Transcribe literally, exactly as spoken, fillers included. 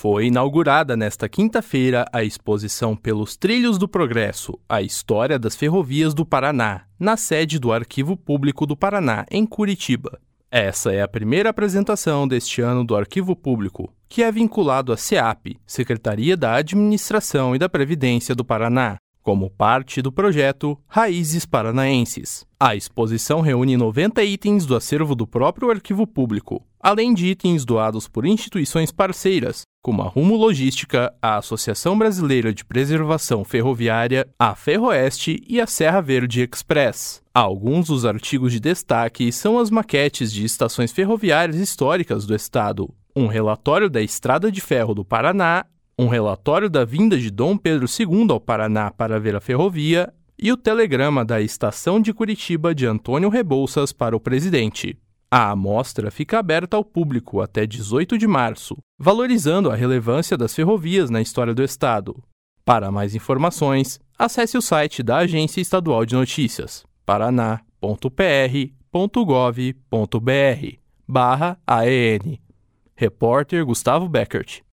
Foi inaugurada nesta quinta-feira a exposição Pelos Trilhos do Progresso, a história das ferrovias do Paraná, na sede do Arquivo Público do Paraná, em Curitiba. Essa é a primeira apresentação deste ano do Arquivo Público, que é vinculado à SEAP, Secretaria da Administração e da Previdência do Paraná, como parte do projeto Raízes Paranaenses. A exposição reúne noventa itens do acervo do próprio Arquivo Público, além de itens doados por instituições parceiras, como a Rumo Logística, a Associação Brasileira de Preservação Ferroviária, a Ferroeste e a Serra Verde Express. Alguns dos artigos de destaque são as maquetes de estações ferroviárias históricas do estado, um relatório da Estrada de Ferro do Paraná, um relatório da vinda de Dom Pedro segundo ao Paraná para ver a ferrovia e o telegrama da Estação de Curitiba de Antônio Rebouças para o presidente. A amostra fica aberta ao público até dezoito de março, valorizando a relevância das ferrovias na história do estado. Para mais informações, acesse o site da Agência Estadual de Notícias, paraná ponto p r ponto gov ponto b r barra A E N. Repórter Gustavo Beckert.